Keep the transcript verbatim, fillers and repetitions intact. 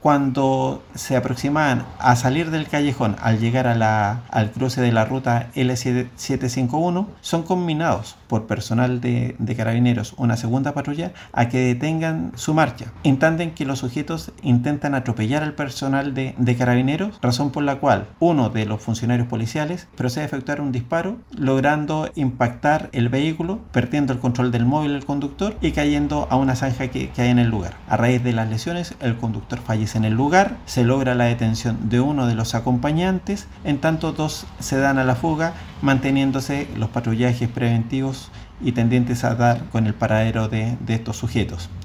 Cuando se aproximaban a salir del callejón al llegar a la, al cruce de la ruta L setecientos cincuenta y uno, son combinados por personal de, de carabineros, una segunda patrulla, a que detengan su marcha. Instantes que los sujetos intentan atropellar al personal de, de carabineros, razón por la cual uno de los funcionarios policiales procede a efectuar un disparo, logrando impactar el vehículo, perdiendo el control del móvil el conductor y cayendo a una zanja que, que hay en el lugar. A raíz de las lesiones, el conductor fallece en el lugar, se logra la detención de uno de los acompañantes, en tanto dos se dan a la fuga, manteniéndose los patrullajes preventivos y tendientes a dar con el paradero de, de estos sujetos.